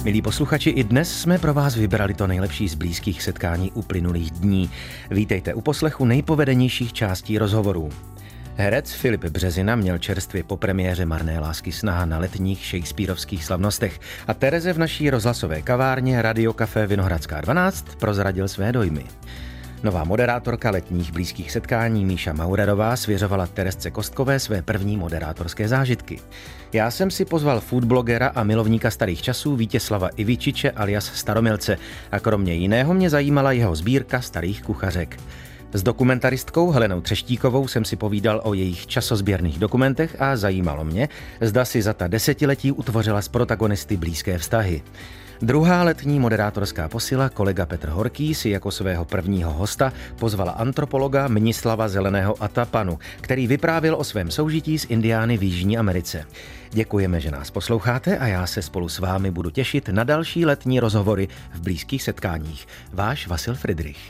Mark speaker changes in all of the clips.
Speaker 1: Milí posluchači, i dnes jsme pro vás vybrali to nejlepší z blízkých setkání uplynulých dní. Vítejte u poslechu nejpovedenějších částí rozhovorů. Herec Filip Březina měl čerstvě po premiéře Marné lásky snaha na letních shakespearovských slavnostech a Tereze v naší rozhlasové kavárně Radio Café Vinohradská 12 prozradil své dojmy. Nová moderátorka letních blízkých setkání Míša Maurerová svěřovala Terezce Kostkové své první moderátorské zážitky. Já jsem si pozval foodblogera a milovníka starých časů Vítězslava Ivičiče alias Staromilce a kromě jiného mě zajímala jeho sbírka starých kuchařek. S dokumentaristkou Helenou Třeštíkovou jsem si povídal o jejich časozběrných dokumentech a zajímalo mě, zda si za ta desetiletí utvořila s protagonisty blízké vztahy. Druhá letní moderátorská posila, kolega Petr Horký, si jako svého prvního hosta pozvala antropologa Mnislava Zeleného Atapanu, který vyprávěl o svém soužití s indiány v Jižní Americe. Děkujeme, že nás posloucháte a já se spolu s vámi budu těšit na další letní rozhovory v blízkých setkáních. Váš Vasil Fridrich.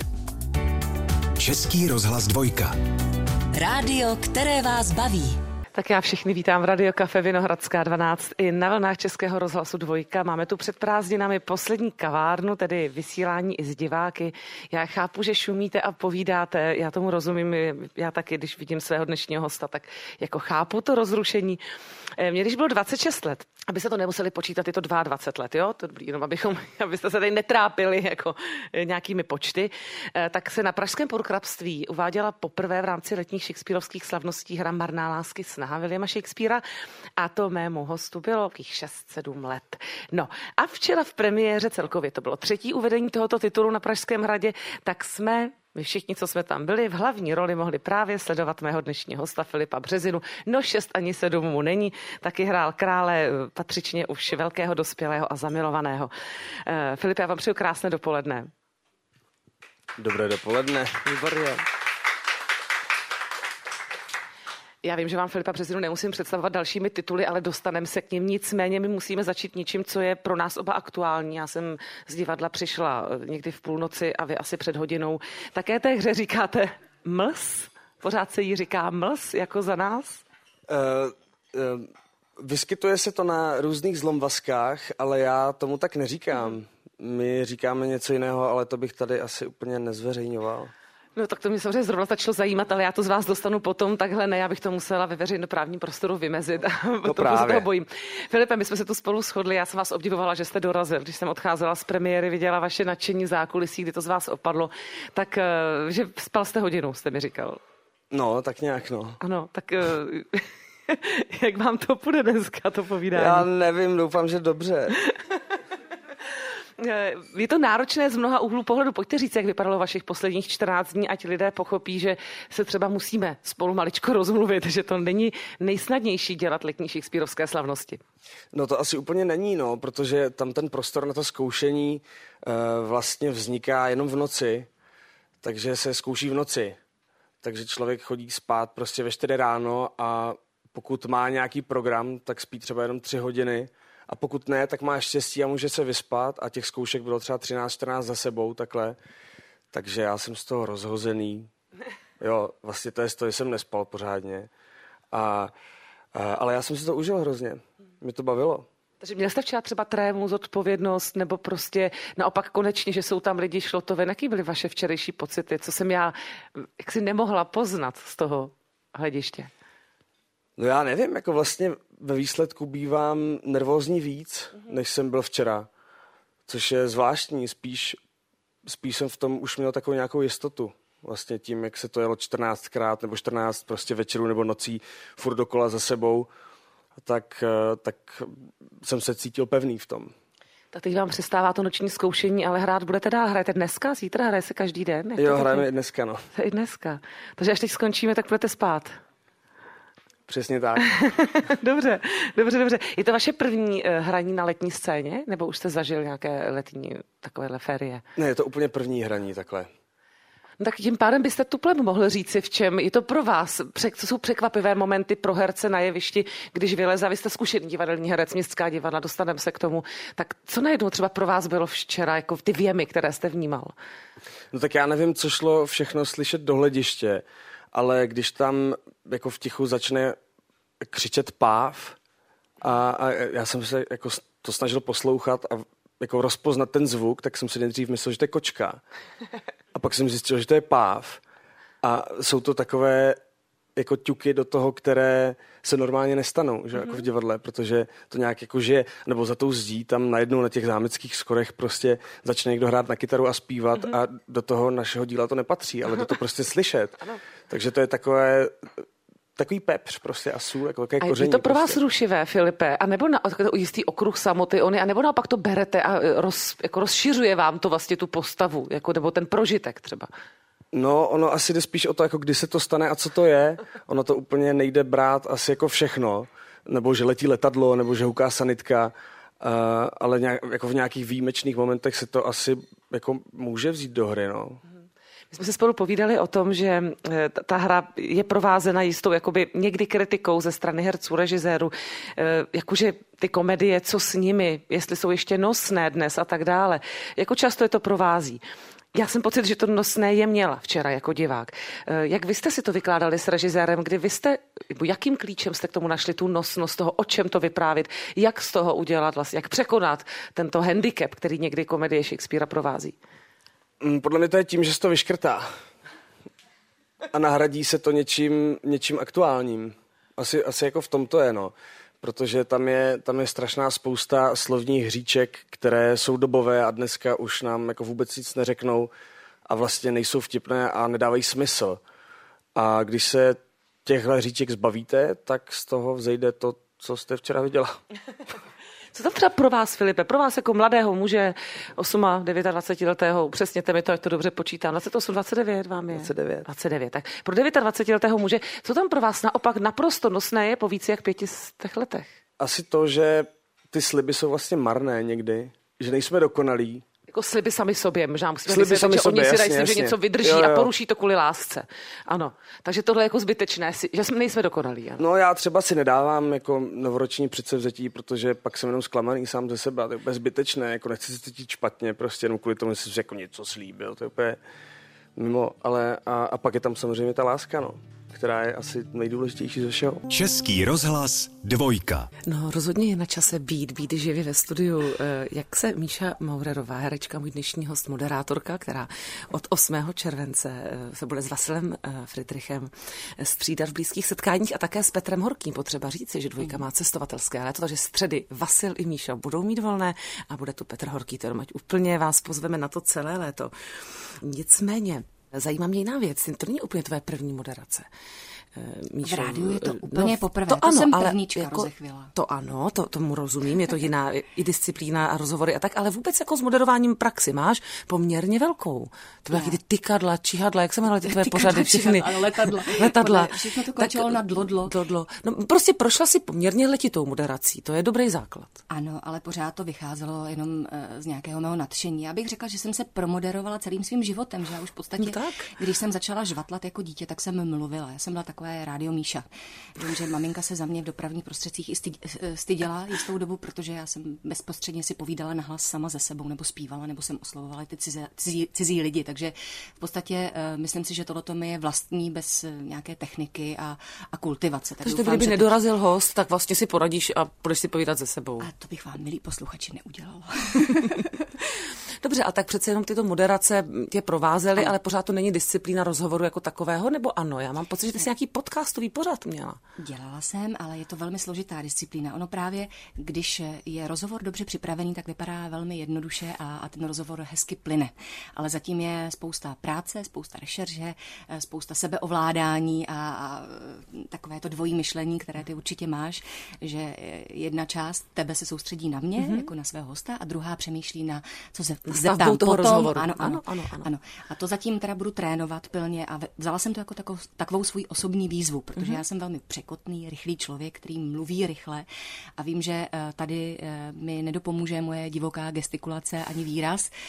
Speaker 2: Český rozhlas 2.
Speaker 3: Rádio, které vás baví.
Speaker 4: Tak já všechny vítám v Radio Café Vinohradská 12 i na vlnách Českého rozhlasu 2. Máme tu před prázdninami poslední kavárnu, tedy vysílání i s diváky. Já chápu, že šumíte a povídáte, já tomu rozumím, já taky, když vidím svého dnešního hosta, tak jako chápu to rozrušení. Mně když bylo 26 let, aby se to nemuseli počítat, je to 22 let, jo? To jenom abyste se tady netrápili jako nějakými počty, tak se na pražském Purkrabství uváděla poprvé v rámci letních shakespearovských slavností hra Marná lásky snaha Williama Shakespearea a to mému hostu bylo 6-7 let. No a včera v premiéře celkově to bylo 3. uvedení tohoto titulu na Pražském hradě, tak jsme my všichni, co jsme tam byli, v hlavní roli mohli právě sledovat mého dnešního hosta Filipa Březinu. No 6 ani 7 mu není, taky hrál krále patřičně už velkého, dospělého a zamilovaného. Filip, já vám přeju krásné dopoledne.
Speaker 5: Dobré dopoledne.
Speaker 4: Výborně. Já vím, že vám Filipa Březinu nemusím představovat dalšími tituly, ale dostaneme se k nim. Nicméně my musíme začít něčím, co je pro nás oba aktuální. Já jsem z divadla přišla někdy v půlnoci a vy asi před hodinou. Také té hře říkáte mls? Pořád se jí říká mls, jako za nás?
Speaker 5: Vyskytuje se to na různých zlomvazkách, ale já tomu tak neříkám. My říkáme něco jiného, ale to bych tady asi úplně nezveřejňoval.
Speaker 4: No tak to mě samozřejmě zrovna začalo zajímat, ale já to z vás dostanu potom, takhle ne, já bych to musela ve veřejnoprávním prostoru vymezit.
Speaker 5: No
Speaker 4: to se toho bojím. Filipe, my jsme se tu spolu shodli, já jsem vás obdivovala, že jste dorazil. Když jsem odcházela z premiéry, viděla vaše nadšení zákulisí, kdy to z vás opadlo, tak že spal jste hodinu, jste mi říkal.
Speaker 5: No, tak nějak, no.
Speaker 4: Ano, tak jak vám to půjde dneska, to povídání?
Speaker 5: Já nevím, doufám, že dobře.
Speaker 4: Je to náročné z mnoha úhlů pohledu. Pojďte říct, jak vypadalo vašich posledních 14 dní, ať lidé pochopí, že se třeba musíme spolu maličko rozmluvit, že to není nejsnadnější dělat letní shakespearovské slavnosti.
Speaker 5: No to asi úplně není, no, protože tam ten prostor na to zkoušení vlastně vzniká jenom v noci, takže se zkouší v noci. Takže člověk chodí spát prostě ve 4 ráno a pokud má nějaký program, tak spí třeba jenom 3 hodiny. A pokud ne, tak má štěstí a může se vyspat a těch zkoušek bylo třeba 13-14 za sebou takhle. Takže já jsem z toho rozhozený. Jo, vlastně to je z toho, že jsem nespal pořádně. Ale já jsem si to užil hrozně. Mě to bavilo.
Speaker 4: Takže měl jste včera třeba trému, zodpovědnost, nebo prostě naopak konečně, že jsou tam lidi, šlo to ven. Jaký byly vaše včerejší pocity? Co jsem já jaksi nemohla poznat z toho hlediště?
Speaker 5: No já nevím, jako vlastně ve výsledku bývám nervózní víc, než jsem byl včera, což je zvláštní, spíš jsem v tom už měl takovou nějakou jistotu. Vlastně tím, jak se to jelo 14krát nebo 14 prostě večerů nebo nocí furt dokola za sebou, tak jsem se cítil pevný v tom.
Speaker 4: Tak teď vám přestává to noční zkoušení, ale hrát budete dál. Hrajete dneska, zítra, hraje se každý den?
Speaker 5: Jo, hrajeme i dneska, no.
Speaker 4: I dneska. Takže až teď skončíme, tak budete spát.
Speaker 5: Přesně tak.
Speaker 4: Dobře. Je to vaše první hraní na letní scéně? Nebo už jste zažil nějaké letní takovéhle férie?
Speaker 5: Ne, je to úplně první hraní takhle.
Speaker 4: No tak tím pádem byste tuplem mohl říci, v čem je to pro vás, co jsou překvapivé momenty pro herce na jevišti, když vyleze, vy jste zkušený divadelní herec, městská divadla, dostaneme se k tomu. Tak co najednou třeba pro vás bylo včera, jako ty věmy, které jste vnímal?
Speaker 5: No tak já nevím, co šlo všechno slyšet do hlediště, ale když tam jako v tichu začne křičet páv a já jsem se jako to snažil poslouchat a jako rozpoznat ten zvuk, tak jsem si nejdřív myslel, že to je kočka. A pak jsem zjistil, že to je páv. A jsou to takové jako ťuky do toho, které se normálně nestanou, že? Jako v divadle, protože to nějak jako žije, nebo za tou zdí tam najednou na těch zámeckých skorech prostě začne někdo hrát na kytaru a zpívat a do toho našeho díla to nepatří, ale jde to prostě slyšet. Takže to je takový pepř prostě a sůl, jako také koření.
Speaker 4: Je to pro vás
Speaker 5: prostě
Speaker 4: rušivé, Filipe? A nebo jistý okruh samoty, a nebo naopak to berete a jako rozšiřuje vám to vlastně tu postavu, jako, nebo ten prožitek třeba?
Speaker 5: No, ono asi jde spíš o to, jako kdy se to stane a co to je. Ono to úplně nejde brát asi jako všechno. Nebo že letí letadlo, nebo že huká sanitka. Ale jako v nějakých výjimečných momentech se to asi jako může vzít do hry, no.
Speaker 4: My jsme se spolu povídali o tom, že ta hra je provázena jistou jakoby někdy kritikou ze strany herců, režisérů, jakože ty komedie, co s nimi, jestli jsou ještě nosné dnes a tak dále. Jako často je to provází. Já jsem pocit, že to nosné je měla včera jako divák. Jak vy jste si to vykládali s režisérem, kdy vy jste, jakým klíčem jste k tomu našli tu nosnost toho, o čem to vyprávět, jak z toho udělat vlastně, jak překonat tento handicap, který někdy komedie Shakespearea provází?
Speaker 5: Podle mě to je tím, že se to vyškrtá. A nahradí se to něčím aktuálním. Asi jako v tom to je, no. Protože tam je strašná spousta slovních hříček, které jsou dobové a dneska už nám jako vůbec nic neřeknou a vlastně nejsou vtipné a nedávají smysl. A když se těchto hříček zbavíte, tak z toho vzejde to, co jste včera viděla.
Speaker 4: Co tam třeba pro vás, Filipe, pro vás jako mladého muže, 29 letého, přesněte mi to, ať to dobře počítám, 28, 29 vám je? 29. Tak pro 29 letého muže, co tam pro vás naopak naprosto nosné je po více jak 500 letech?
Speaker 5: Asi to, že ty sliby jsou vlastně marné někdy, že nejsme dokonalí.
Speaker 4: Jako sliby sami sobě, možná musíme
Speaker 5: sliby
Speaker 4: vysvětlit, že oni si dají slib, že
Speaker 5: jasně.
Speaker 4: něco vydrží
Speaker 5: jo.
Speaker 4: a poruší to kvůli lásce. Ano, takže tohle je jako zbytečné, že jsme nejsme dokonalí. Ano.
Speaker 5: No já třeba si nedávám jako novoroční předsevzetí, protože pak jsem jenom zklamaný sám ze sebe. To je úplně zbytečné, jako nechci se cítit špatně, prostě jenom kvůli tomu, že jsem si jako něco slíbil, to je úplně mimo, ale a pak je tam samozřejmě ta láska, no, která je asi nejdůležitější ze všeho.
Speaker 2: Český rozhlas 2.
Speaker 4: No rozhodně je na čase být živě ve studiu. Jak se Míša Maurerová, herečka, můj dnešní host, moderátorka, která od 8. července se bude s Vasilem Friedrichem střídat v blízkých setkáních a také s Petrem Horkým. Potřeba říci, že 2 má cestovatelské léto, takže středy Vasil i Míša budou mít volné a bude tu Petr Horký, to ať úplně vás pozveme na to celé léto. Nicméně, zajímá mě jiná věc, to není úplně tvoje první moderace. Míšo,
Speaker 6: v rádiu je to úplně poprvé,
Speaker 4: to ano,
Speaker 6: jsem
Speaker 4: ale
Speaker 6: prvníčka
Speaker 4: jako,
Speaker 6: rozechvěla.
Speaker 4: To ano, tomu rozumím, je to jiná i disciplína a rozhovory a tak, ale vůbec jako s moderováním praxi máš poměrně velkou. To byly ty tykadla, čihadla, jak se jmenovaly ty tvoje pořady, všechny. Letadla.
Speaker 6: Všechno to končilo na dlodlo.
Speaker 4: No, prostě prošla si poměrně letitou moderací, to je dobrý základ.
Speaker 6: Ano, ale pořád to vycházelo jenom z nějakého mého nadšení. Já bych řekla, že jsem se promoderovala celým svým životem, že já už v podstatě, když jsem začala žvatlat jako dítě, tak jsem mluvila. Já jsem byla takové rádio Míša. Vím, že maminka se za mě v dopravních prostředcích i styděla jistou dobu, protože já jsem bezprostředně si povídala nahlas sama ze sebou, nebo zpívala, nebo jsem oslovovala ty cizí lidi. Takže v podstatě myslím si, že tohleto mi je vlastní bez nějaké techniky a kultivace.
Speaker 4: Takže kdyby nedorazil host, tak vlastně si poradíš a budeš si povídat ze sebou.
Speaker 6: A to bych vám, milí posluchači, neudělala.
Speaker 4: Dobře, a tak přece jenom tyto moderace tě provázely, ale pořád to není disciplína rozhovoru jako takového, nebo ano? Já mám pocit, že ty jsi nějaký podcastový pořad měla.
Speaker 6: Dělala jsem, ale je to velmi složitá disciplína. Ono právě, když je rozhovor dobře připravený, tak vypadá velmi jednoduše a ten rozhovor hezky plyne. Ale zatím je spousta práce, spousta rešerže, spousta sebeovládání a takové to dvojí myšlení, které ty určitě máš, že jedna část tebe se soustředí na mě, jako na svého hosta, a druhá přemýšlí na co se zeptám
Speaker 4: toho
Speaker 6: potom.
Speaker 4: Rozhovoru.
Speaker 6: Ano. A to zatím teda budu trénovat pilně a vzala jsem to jako takovou svůj osobní výzvu, protože já jsem velmi překotný, rychlý člověk, který mluví rychle a vím, že tady mi nedopomůže moje divoká gestikulace ani výraz.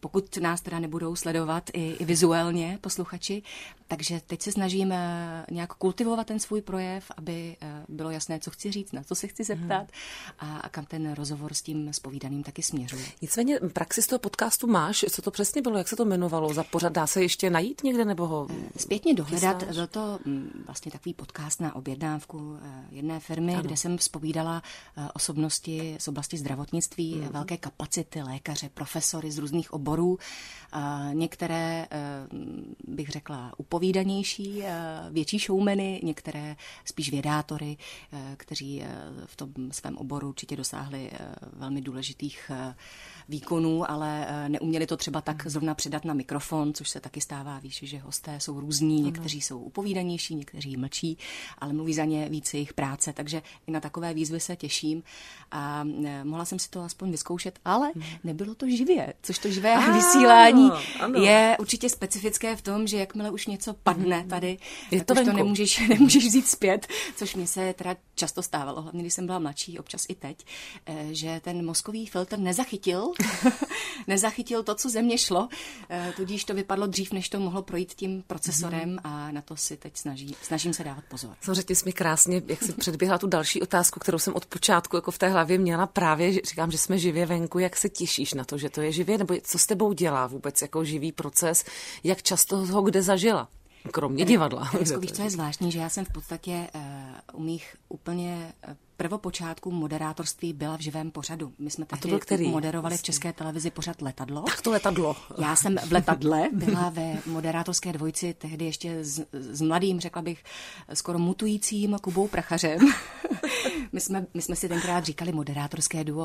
Speaker 6: pokud nás teda nebudou sledovat i vizuálně posluchači. Takže teď se snažím nějak kultivovat ten svůj projev, aby bylo jasné, co chci říct, na co se chci zeptat a kam ten rozhovor s tím zpovídaným taky směřuje.
Speaker 4: Nicméně praxi z toho podcastu máš, co to přesně bylo, jak se to jmenovalo za pořad, dá se ještě najít někde nebo ho
Speaker 6: zpětně dohledat? Byl to vlastně takový podcast na objednávku jedné firmy, kde jsem zpovídala osobnosti z oblasti zdravotnictví, velké kapacity, lékaře, profesory z různých oborů, některé bych řekla upovídanější, větší showmany, některé spíš vědátory, kteří v tom svém oboru určitě dosáhli velmi důležitých výkonů, ale neuměli to třeba tak zrovna předat na mikrofon, což se taky stává, víš, že hosté jsou různí, někteří jsou upovídanější, někteří mlčí, ale mluví za ně víc jejich práce, takže i na takové výzvy se těším a mohla jsem si to aspoň vyzkoušet, ale nebylo to živě, což to živé vysílání je určitě specifické v tom, že jakmile už něco padne tady, tak už to nemůžeš vzít zpět, což mi se teda často stávalo, hlavně když jsem byla mladší, občas i teď, že ten mozkový filtr nezachytil to, co ze mě šlo, tudíž to vypadlo dřív, než to mohlo projít tím procesorem a na to si teď snažím se dávat pozor.
Speaker 4: Samozřejmě jsi mi krásně, jak jsi předběhla tu další otázku, kterou jsem od počátku jako v té hlavě měla právě, říkám, že jsme živě venku, jak se těšíš na to, že to je živě, nebo co s tebou dělá vůbec jako živý proces, jak často ho kde zažila? Kromě divadla.
Speaker 6: Víš, co je zvláštní, že já jsem v podstatě u mých úplně prvopočátku moderátorství byla v živém pořadu. My jsme tehdy moderovali v České televizi pořad Letadlo.
Speaker 4: Tak to Letadlo.
Speaker 6: Já jsem v Letadle byla ve moderátorské dvojici, tehdy ještě s mladým, řekla bych, skoro mutujícím Kubou Prachařem. My jsme si tenkrát říkali moderátorské duo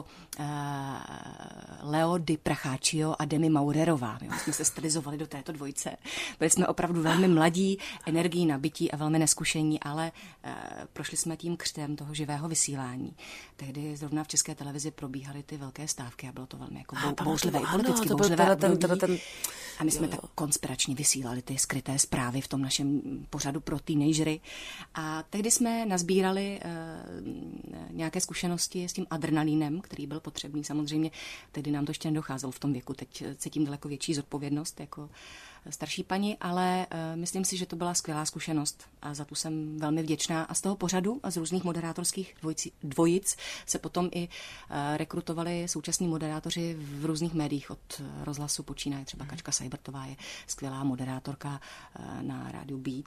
Speaker 6: Leo Di Pracháčio a Demi Maurerová. My jsme se stylizovali do této dvojice. Byli jsme opravdu velmi mladí, energií nabití a velmi neskušení, ale prošli jsme tím křtem toho živého vysílání. Tehdy zrovna v České televizi probíhaly ty velké stávky a bylo to velmi jako bouřlivé, politicky bouřlivé období. A my jsme tak konspiračně vysílali ty skryté zprávy v tom našem pořadu pro teenagery. A tehdy jsme nazbírali nějaké zkušenosti s tím adrenalínem, který byl potřebný. Samozřejmě tehdy nám to ještě nedocházelo v tom věku. Teď cítím daleko větší zodpovědnost jako starší paní, ale myslím si, že to byla skvělá zkušenost a za tu jsem velmi vděčná. A z toho pořadu a z různých moderátorských dvojic se potom i rekrutovali současní moderátoři v různých médiích od rozhlasu počínaje. Třeba Kačka Sajbrtová je skvělá moderátorka na rádiu Beat.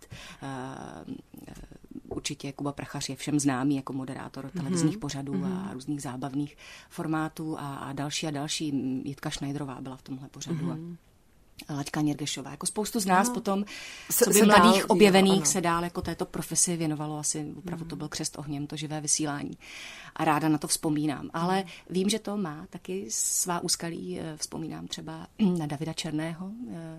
Speaker 6: Určitě Kuba Prachař je všem známý jako moderátor televizních pořadů a různých zábavných formátů a další. Jitka Schneiderová byla v tomhle pořadu. Laďka Něrgešová. Jako spoustu z nás potom, co by mladých objevených se dál jako této profesi věnovalo. Asi opravdu to byl křest ohněm, to živé vysílání. A ráda na to vzpomínám. Ale vím, že to má taky svá úskalí. Vzpomínám třeba na Davida Černého,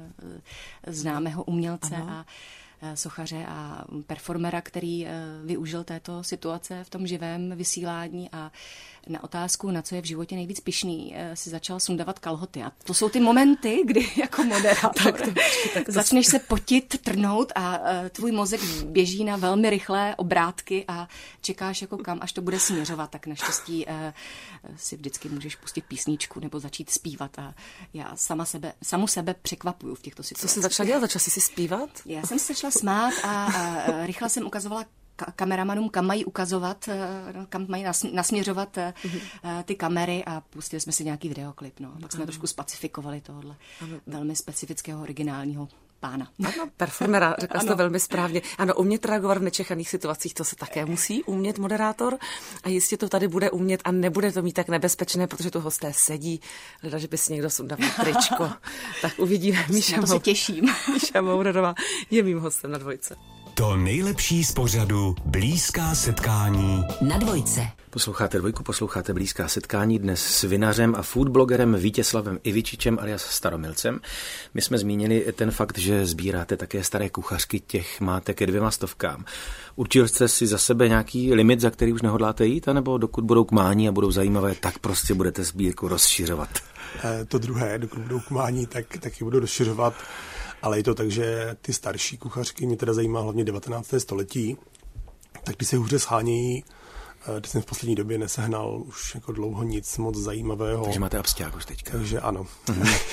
Speaker 6: známého umělce a sochaře a performera, který využil této situace v tom živém vysílání a na otázku, na co je v životě nejvíc pyšný, si začal sundavat kalhoty. A to jsou ty momenty, kdy jako moderátor začneš se potit, trnout a tvůj mozek běží na velmi rychlé obrátky a čekáš jako kam, až to bude směřovat. Tak naštěstí si vždycky můžeš pustit písničku nebo začít zpívat a já samu sebe překvapuju v těchto situacích.
Speaker 4: Co jsi začala dělat? Začala jsi si zpívat?
Speaker 6: Já jsem se začala smát a rychle jsem ukazovala kameramanům, kam mají ukazovat, kam mají nasměřovat ty kamery a pustili jsme si nějaký videoklip. Pak jsme trošku spacifikovali tohle velmi specifického, originálního pána.
Speaker 4: Ano, performera, řekla jsi to velmi správně. Ano, umět reagovat v nečekaných situacích, to se také musí umět moderátor a jistě to tady bude umět a nebude to mít tak nebezpečné, protože tu hosté sedí, hleda, že by si někdo sundal tričko. Tak uvidíme.
Speaker 6: Na to se těším.
Speaker 4: Míša Maurerová je mým hostem na Dvojce.
Speaker 2: To nejlepší z pořadu Blízká setkání
Speaker 3: na Dvojce.
Speaker 1: Posloucháte Dvojku, posloucháte Blízká setkání dnes s vinařem a foodblogerem Vítězslavem Ivičičem alias Staromilcem. My jsme zmínili ten fakt, že sbíráte také staré kuchařky, těch máte ke 200. Určil jste si za sebe nějaký limit, za který už nehodláte jít, anebo dokud budou k mání a budou zajímavé, tak prostě budete sbírku rozšiřovat?
Speaker 7: To druhé, dokud budou k mání, tak ji budu rozšiřovat. Ale je to tak, že ty starší kuchařky mě teda zajímá hlavně 19. století, tak ty se hůře shánějí, když jsem v poslední době nesehnal už jako dlouho nic moc zajímavého.
Speaker 1: Takže máte absťák už teďka.
Speaker 7: Takže ano.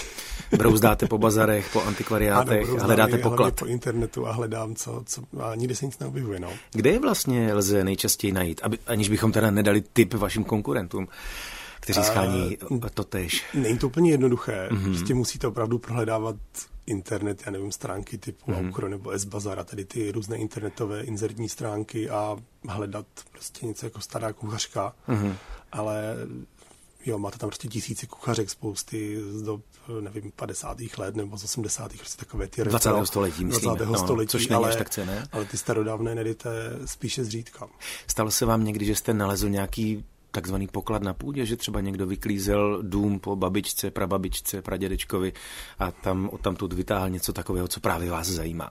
Speaker 1: Brouzdáte po bazarech, po antikvariátech a hledáte poklad.
Speaker 7: Po internetu a hledám, co a nikdy se nic neobjevuje. No.
Speaker 1: Kde je vlastně lze nejčastěji najít, aniž bychom teda nedali tip vašim konkurentům, kteří schání totéž?
Speaker 7: Není to úplně jednoduché. Prostě musíte opravdu prohledávat internet, já nevím, stránky typu Aukro nebo S-Bazar, tedy ty různé internetové inzertní stránky a hledat prostě něco jako stará kuchařka. Ale jo, máte tam prostě tisíce kuchařek, spousty z dob, nevím, 50. let nebo z 80. prostě takové ty
Speaker 1: 20. století, myslíme.
Speaker 7: 20. století,
Speaker 1: což není až tak cenné.
Speaker 7: Ale ty starodávné najdete spíše zřídka.
Speaker 1: Stalo se vám někdy, že jste nalezl nějaký takzvaný poklad na půdě, že třeba někdo vyklízel dům po babičce, prababičce, pradědečkovi a tam odtamtud vytáhl něco takového, co právě vás zajímá?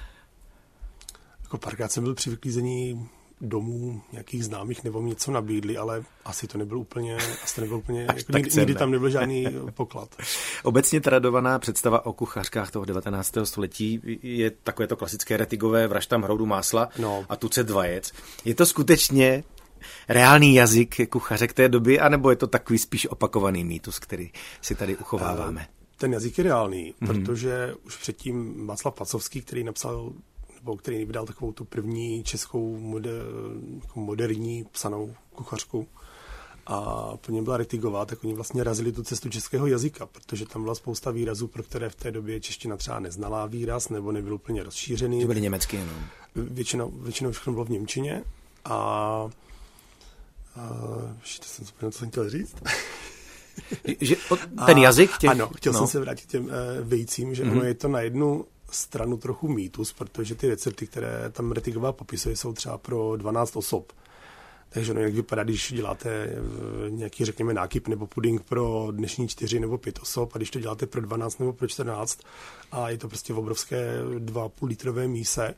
Speaker 7: Jako párkrát jsem byl při vyklízení domů nějakých známých nebo mi něco nabídli, ale asi to nebylo úplně jako nikdy tam nebyl žádný poklad.
Speaker 1: Obecně tradovaná představa o kuchařkách toho 19. století je takové to klasické retigové vraždám hroudu másla a tucet vajec. Je to skutečně reálný jazyk kuchařek té doby, anebo je to takový spíš opakovaný mýtus, který si tady uchováváme?
Speaker 7: Ten jazyk je reálný, protože už předtím Václav Pacovský, který vydal takovou tu první českou moderní psanou kuchařku a po něm byla retigová, tak oni vlastně razili tu cestu českého jazyka, protože tam byla spousta výrazů, pro které v té době čeština třeba neznalá výraz nebo nebyl úplně rozšířený.
Speaker 1: To byly německy jenom.
Speaker 7: Většinou všechno bylo v němčině a co jsem chtěl říct.
Speaker 1: Ten jazyk těch...
Speaker 7: Ano, chtěl jsem se vrátit k těm vejcím, že ono je to na jednu stranu trochu mýtus, protože ty recepty, které tam retigová popisuje, jsou třeba pro 12 osob. Takže ono jak vypadá, když děláte nějaký, řekněme, nákyp nebo puding pro dnešní 4 nebo 5 osob a když to děláte pro 12 nebo pro 14 a je to prostě v obrovské 2,5 litrové míse.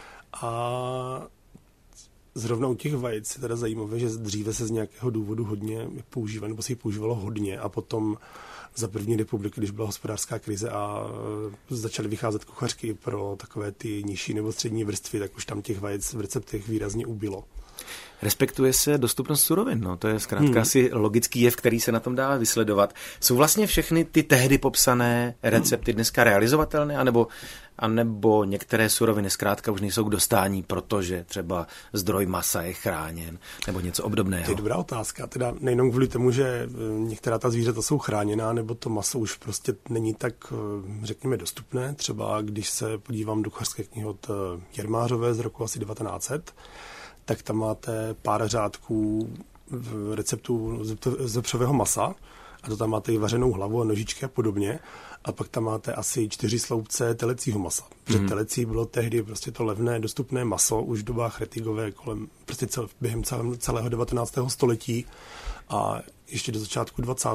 Speaker 7: A zrovna u těch vajec je teda zajímavé, že dříve se z nějakého důvodu hodně používalo, nebo se jich používalo hodně a potom za první republiky, když byla hospodářská krize a začaly vycházet kuchařky pro takové ty nižší nebo střední vrstvy, tak už tam těch vajec v receptech výrazně ubylo.
Speaker 1: Respektuje se dostupnost surovin, no, to je zkrátka asi logický jev, který se na tom dá vysledovat. Jsou vlastně všechny ty tehdy popsané recepty dneska realizovatelné, anebo některé suroviny zkrátka už nejsou k dostání, protože třeba zdroj masa je chráněn, nebo něco obdobného?
Speaker 7: To je dobrá otázka, teda nejenom kvůli tomu, že některá ta zvířata jsou chráněná, nebo to maso už prostě není tak, řekněme, dostupné. Třeba když se podívám do kuchařské knihy od Jermářové z roku asi 1900, tak tam máte pár řádků receptů z vepřového masa a to tam máte i vařenou hlavu a nožičky a podobně. A pak tam máte asi 4 sloupce telecího masa. Protože telecí bylo tehdy prostě to levné, dostupné maso už v dobách retigové během celého 19. století a ještě do začátku 20.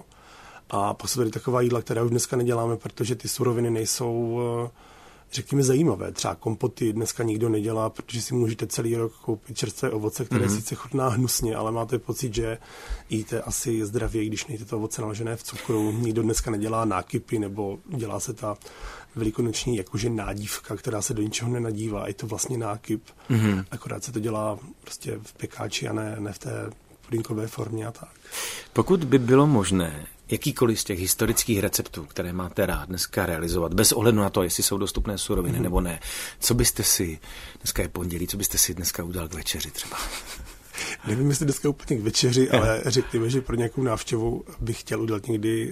Speaker 7: A pak jsou tady taková jídla, která už dneska neděláme, protože ty suroviny nejsou, řekněme, zajímavé. Třeba kompoty dneska nikdo nedělá, protože si můžete celý rok koupit čerstvé ovoce, které sice chutná hnusně, ale máte pocit, že jíte asi zdravě, když nejde to ovoce naložené v cukru. Nikdo dneska nedělá nákypy, nebo dělá se ta velikonoční jakože nádívka, která se do ničeho nenadívá. Je to vlastně nákyp, akorát se to dělá prostě v pekáči a ne v té pudinkové formě a tak.
Speaker 1: Pokud by bylo možné jakýkoliv z těch historických receptů, které máte rád dneska realizovat, bez ohledu na to, jestli jsou dostupné suroviny nebo ne, co byste si, dneska je pondělí, co byste si dneska udělal k večeři třeba?
Speaker 7: Nevím, jestli dneska úplně k večeři, ale řekněme, že pro nějakou návštěvu bych chtěl udělat někdy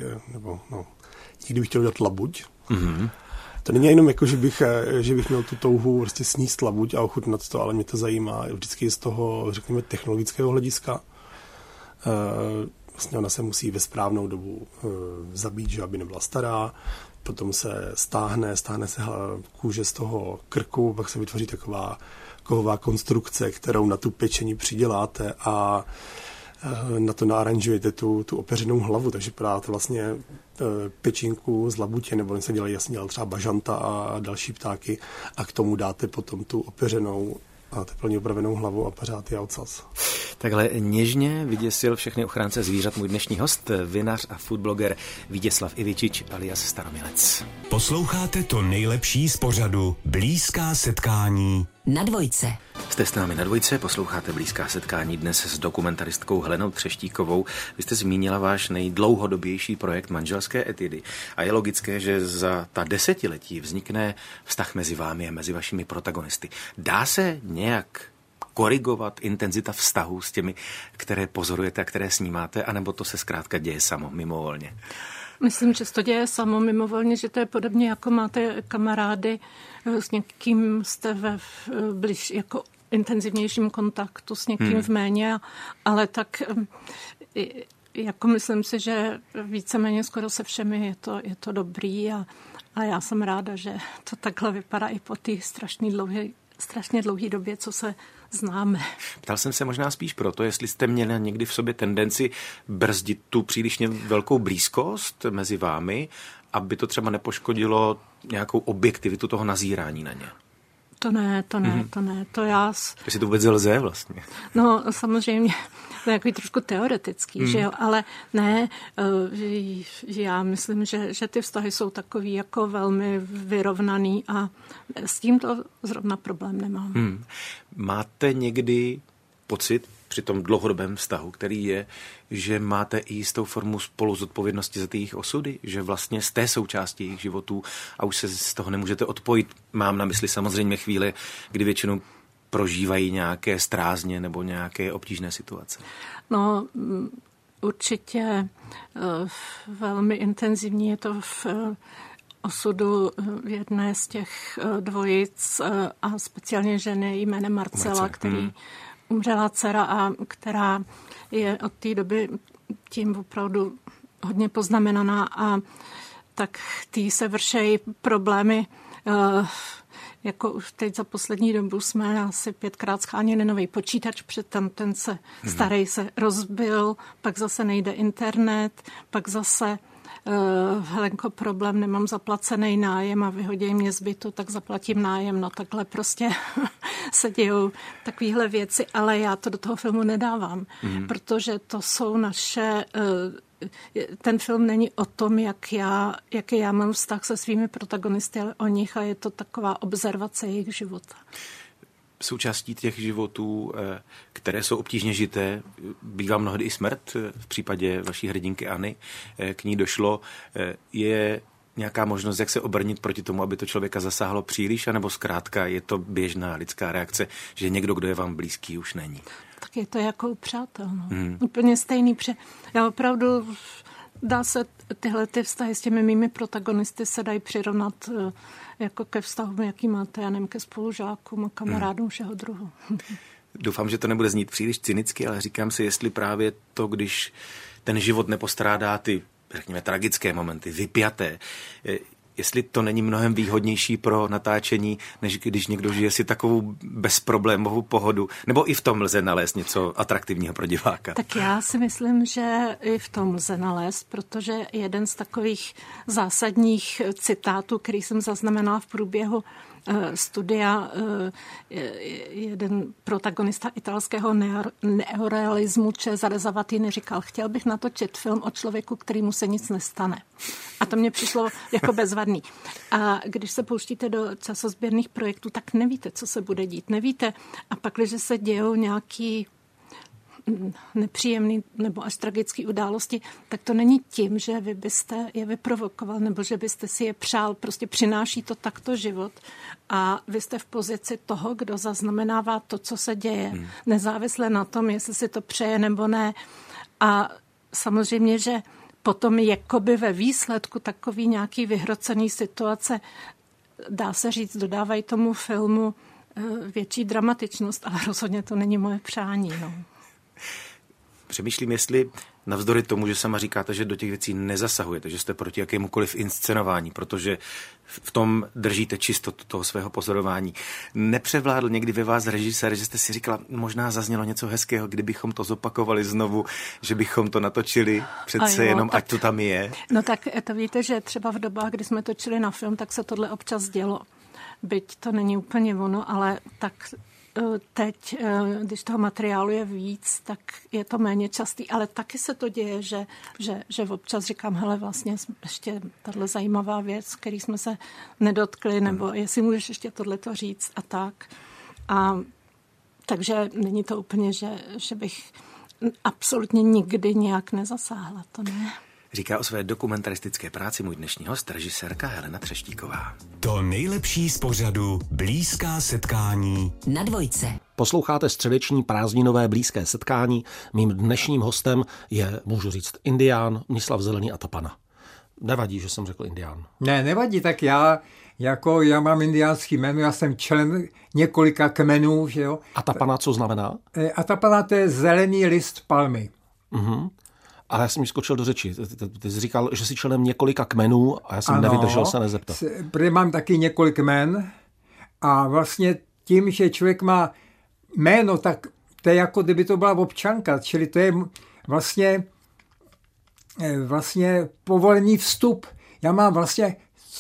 Speaker 7: bych chtěl udělat labuť. To není jenom jako, že bych měl tu touhu prostě sníst labuť a ochutnat to, ale mě to zajímá vždycky z toho, řekněme, technologického hlediska. Vlastně ona se musí ve správnou dobu zabít, že aby nebyla stará, potom se stáhne se kůže z toho krku, pak se vytvoří taková kovová konstrukce, kterou na tu pečení přiděláte a na to naaranžujete tu opeřenou hlavu, takže podáte vlastně pečinku z labutě, nebo se dělá třeba bažanta a další ptáky a k tomu dáte potom tu opeřenou a teplně upravenou hlavu a pařátý a ocas.
Speaker 1: Takhle něžně vyděsil všechny ochránce zvířat můj dnešní host, vinař a foodbloger Vítězslav Ivičič alias Staromilec.
Speaker 2: Posloucháte to nejlepší z pořadu Blízká setkání
Speaker 3: na Dvojce.
Speaker 1: Jste s námi na Dvojce, posloucháte Blízká setkání dnes s dokumentaristkou Helenou Třeštíkovou. Vy jste zmínila váš nejdlouhodobější projekt Manželské etidy a je logické, že za ta desetiletí vznikne vztah mezi vámi a mezi vašimi protagonisty. Dá se nějak korigovat intenzita vztahu s těmi, které pozorujete a které snímáte, anebo to se zkrátka děje samo, mimovolně?
Speaker 8: Myslím, že se to děje samo mimovolně, že to je podobně, jako máte kamarády, s někým jste ve blíž jako intenzivnějším kontaktu, s někým v méně, ale tak jako myslím si, že víceméně skoro se všemi je to dobrý a já jsem ráda, že to takhle vypadá i po té strašně dlouhé době, co se známe.
Speaker 1: Ptal jsem se možná spíš proto, jestli jste měli někdy v sobě tendenci brzdit tu přílišně velkou blízkost mezi vámi, aby to třeba nepoškodilo nějakou objektivitu toho nazírání na ně.
Speaker 8: To ne.
Speaker 1: Jestli to vůbec lze vlastně.
Speaker 8: No samozřejmě, to je takový trošku teoretický, že jo, ale ne, já myslím, že ty vztahy jsou takový jako velmi vyrovnaný a s tím to zrovna problém nemám.
Speaker 1: Máte někdy pocit při tom dlouhodobém vztahu, který je, že máte i jistou formu spoluzodpovědnosti za ty jejich osudy, že vlastně jste součástí jejich životů a už se z toho nemůžete odpojit? Mám na mysli samozřejmě chvíle, kdy většinou prožívají nějaké strázně nebo nějaké obtížné situace.
Speaker 8: No, určitě velmi intenzivní je to v osudu jedné z těch dvojic a speciálně ženy jménem Marcela, který umřela dcera a která je od té doby tím opravdu hodně poznamenaná a tak tý se vršejí problémy. Jako už teď za poslední dobu jsme asi 5krát scháněli nový počítač, předtím ten se starý se rozbil, pak zase nejde internet, pak zase Helenko, problém, nemám zaplacený nájem a vyhodí mě z bytu, tak zaplatím nájem. No takhle prostě se dějou takovéhle věci, ale já to do toho filmu nedávám, protože to jsou naše... Ten film není o tom, jaký já mám vztah se svými protagonisty, ale o nich a je to taková observace jejich života.
Speaker 1: Součástí těch životů, které jsou obtížně žité, bývá mnohdy i smrt. V případě vaší hrdinky Anny k ní došlo. Je nějaká možnost, jak se obrnit proti tomu, aby to člověka zasáhlo příliš, anebo zkrátka je to běžná lidská reakce, že někdo, kdo je vám blízký, už není?
Speaker 8: Tak je to jako u přátel. No. Úplně stejný. Já opravdu dá se tyhle ty vztahy s těmi mými protagonisty se dají přirovnat jako ke vztahům, jaký máte, já nevím, ke spolužákům a kamarádům všeho druhu.
Speaker 1: Doufám, že to nebude znít příliš cynicky, ale říkám si, jestli právě to, když ten život nepostrádá ty, řekněme, tragické momenty, vypjaté, jestli to není mnohem výhodnější pro natáčení, než když někdo žije si takovou bezproblémovou pohodu, nebo i v tom lze nalézt něco atraktivního pro diváka? Tak
Speaker 8: já si myslím, že i v tom lze nalézt, protože jeden z takových zásadních citátů, který jsem zaznamenala v průběhu studia, jeden protagonista italského neorealismu Cesare Zavattini říkal, chtěl bych natočit film o člověku, kterému se nic nestane. A to mně přišlo jako bezvadný. A když se pouštíte do časozběrných projektů, tak nevíte, co se bude dít. Nevíte. A pak, když se dějou nějaký nepříjemný nebo až tragický události, tak to není tím, že vy byste je vyprovokoval nebo že byste si je přál. Prostě přináší to takto život a vy jste v pozici toho, kdo zaznamenává to, co se děje. Nezávisle na tom, jestli si to přeje nebo ne. A samozřejmě, že potom jakoby ve výsledku takový nějaký vyhrocený situace, dá se říct, dodávají tomu filmu větší dramatičnost, ale rozhodně to není moje přání. No.
Speaker 1: Přemýšlím, jestli navzdory tomu, že sama říkáte, že do těch věcí nezasahujete, že jste proti jakémukoliv inscenování, protože v tom držíte čistotu toho svého pozorování. Nepřevládl někdy ve vás režisér, že jste si říkala, možná zaznělo něco hezkého, kdybychom to zopakovali znovu, že bychom to natočili přece jenom, tak, ať to tam je? No tak
Speaker 8: to víte, že třeba v dobách, kdy jsme točili na film, tak se tohle občas dělo. Byť to není úplně ono, ale tak teď, když toho materiálu je víc, tak je to méně častý, ale taky se to děje, že občas říkám, hele, vlastně ještě tahle zajímavá věc, který jsme se nedotkli, nebo jestli můžeš ještě tohleto říct a tak. A Takže není to úplně, že bych absolutně nikdy nějak nezasáhla, to ne.
Speaker 1: Říká o své dokumentaristické práci můj dnešní host, režisérka Helena Třeštíková.
Speaker 2: To nejlepší z pořadu Blízká setkání
Speaker 3: na Dvojce.
Speaker 9: Posloucháte středeční prázdninové Blízké setkání. Mým dnešním hostem je, můžu říct, Indián Mnislav Zelený a Tapana. Nevadí, že jsem řekl Indián.
Speaker 10: Ne, nevadí, tak já mám indiánský jméno, já jsem člen několika kmenů, že jo.
Speaker 9: A Tapana co znamená?
Speaker 10: A Tapana to je zelený list palmy.
Speaker 9: Ale já jsem mi skočil do řeči. Ty jsi říkal, že jsi členem několika kmenů a já jsem nevydržel se nezeptat.
Speaker 10: Protože mám taky několik kmen a vlastně tím, že člověk má jméno, tak to je jako kdyby to byla občanka, čili to je vlastně povolený vstup. Já mám vlastně,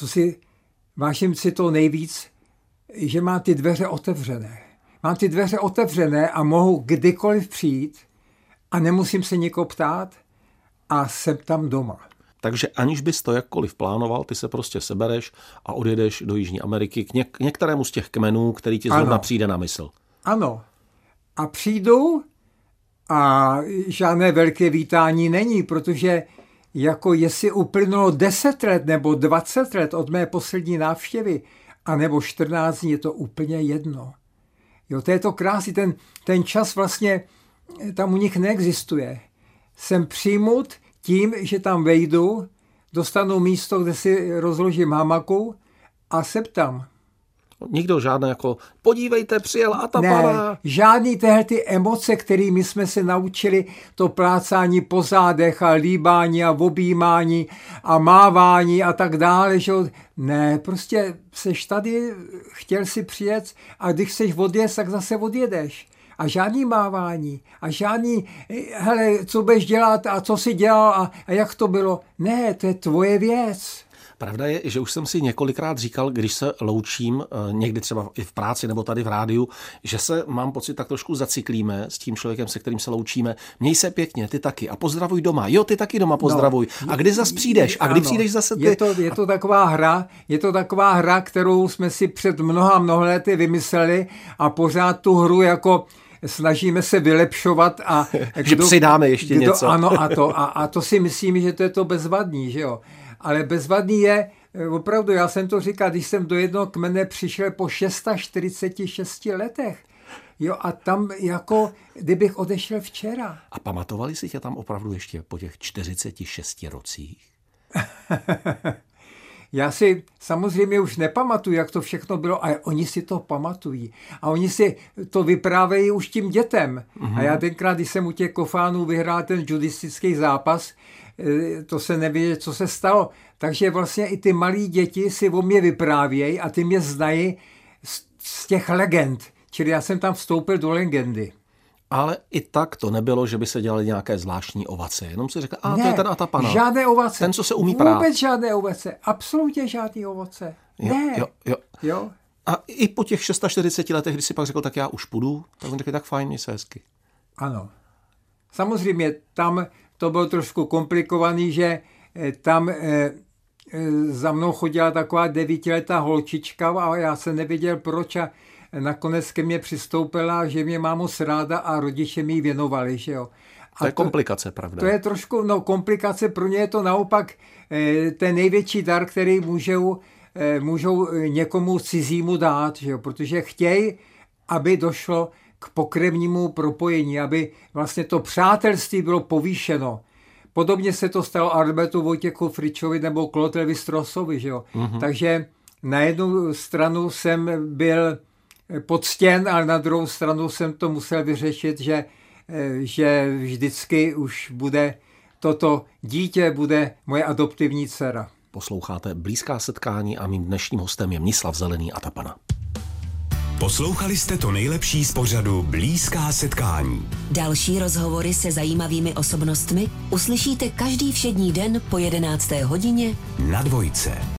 Speaker 10: vážím si to nejvíc, že mám ty dveře otevřené. Mám ty dveře otevřené a mohu kdykoliv přijít a nemusím se nikoho ptát a jsem tam doma.
Speaker 9: Takže aniž bys to jakkoliv plánoval, ty se prostě sebereš a odjedeš do Jižní Ameriky k některému z těch kmenů, který ti zrovna přijde na mysl.
Speaker 10: Ano. A přijdu a žádné velké vítání není, protože jako jestli uplynulo 10 let nebo 20 let od mé poslední návštěvy, anebo 14 dní, je to úplně jedno. Jo, to je to krásný, ten čas vlastně tam u nich neexistuje. Jsem přijmut tím, že tam vejdu, dostanu místo, kde si rozložím hamaku a jsem tam.
Speaker 9: Nikdo žádné jako podívejte, přijel a Tapana.
Speaker 10: Ne, žádný ty emoce, kterými jsme se naučili, to plácání po zádech a líbání a objímání a mávání a tak dále. Že? Ne, prostě seš tady, chtěl si přijet a když seš odjet, tak zase odjedeš. A žádný mávání a žádný, hele, co budeš dělat a co jsi dělal a jak to bylo. Ne, to je tvoje věc.
Speaker 9: Pravda je, že už jsem si několikrát říkal, když se loučím, někdy třeba i v práci nebo tady v rádiu, že se, mám pocit, tak trošku zacyklíme s tím člověkem, se kterým se loučíme. Měj se pěkně, ty taky a pozdravuj doma. Jo, ty taky doma pozdravuj. A kdy zas přijdeš? A kdy přijdeš zase ty?
Speaker 10: Je to taková hra, kterou jsme si před mnoha lety vymysleli a pořád tu hru jako snažíme se vylepšovat a
Speaker 9: že přidáme ještě něco.
Speaker 10: Ano, a to si myslím, že to je to bezvadný, že jo. Ale bezvadný je, opravdu, já jsem to říkal, když jsem do jednoho kmene přišel po 646 letech. Jo, a tam jako, kdybych odešel včera.
Speaker 9: A pamatovali si tě tam opravdu ještě po těch 46 rocích?
Speaker 10: Já si samozřejmě už nepamatuju, jak to všechno bylo, ale oni si to pamatují. A oni si to vyprávějí už tím dětem. A já tenkrát, když jsem u těch Kofánů vyhrál ten judistický zápas, to se neví, co se stalo. Takže vlastně i ty malí děti si o mě vyprávějí a ty mě znají z těch legend. Čili já jsem tam vstoupil do legendy.
Speaker 9: Ale i tak to nebylo, že by se dělaly nějaké zvláštní ovace. Jenom si řekl, to je ten Tapana.
Speaker 10: Žádné ovace.
Speaker 9: Ten, co se umí prát.
Speaker 10: Vůbec žádné ovace. Absolutně žádný ovace. Jo.
Speaker 9: A i po těch 640 letech, když si pak řekl, tak já už půjdu, tak on řekl, tak fajn, měj se hezky.
Speaker 10: Ano. Samozřejmě tam to bylo trošku komplikovaný, že tam za mnou chodila taková 9letá holčička a já jsem nevěděl proč a nakonec ke mně přistoupila, že mě má moc ráda a rodiče mi ji věnovali, že jo.
Speaker 9: To je komplikace, pravda?
Speaker 10: To je trošku, komplikace, pro ně je to naopak ten největší dar, který můžou někomu cizímu dát, že jo, protože chtějí, aby došlo k pokrevnímu propojení, aby vlastně to přátelství bylo povýšeno. Podobně se to stalo Albertu Vojtěchu Fričovi nebo Claude Lévi-Strausovi, že jo. Takže na jednu stranu jsem byl poctěn, ale na druhou stranu jsem to musel vyřešit, že vždycky už bude toto dítě, bude moje adoptivní dcera.
Speaker 9: Posloucháte Blízká setkání a mým dnešním hostem je Mnislav Zelený a Tapana.
Speaker 2: Poslouchali jste to nejlepší z pořadu Blízká setkání.
Speaker 3: Další rozhovory se zajímavými osobnostmi uslyšíte každý všední den po 11. hodině
Speaker 2: na Dvojce.